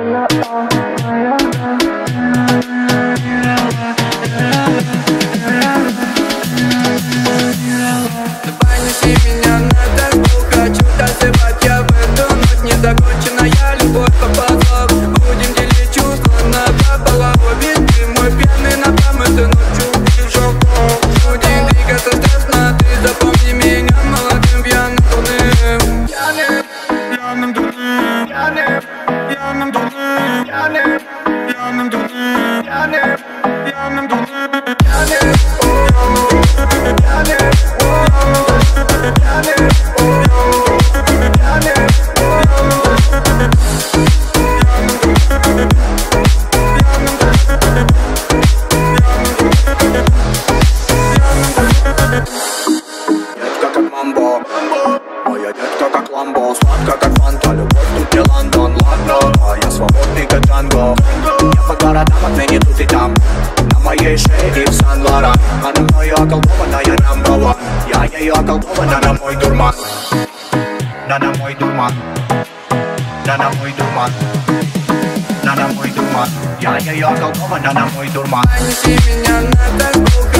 Давай неси меня на танцпол, хочу танцевать я в эту ночь. Незаконченная любовь по поток, будем делить чувства напополам. Ведь ты мой пьяный напам, этой ночью пришел. Будем двигаться страстно, ты запомни меня молодым пьяным дурным. Пьяным дурным, пьяным дурным, пьяным дурным, пьяным дурным, моя детка как ламбо, сладко как фанта, любовь тут не Лондон, ладно, а я свободный как Джанго. Я по городам отменит тут и там, на моей шее Ив Сан-Лоран. Она мною околдованная number one, я ею околдована на мой дурман. На мой дурман, на мой дурман, на мой дурман. Я ею околдована на мой дурман. Неси меня на танцпол.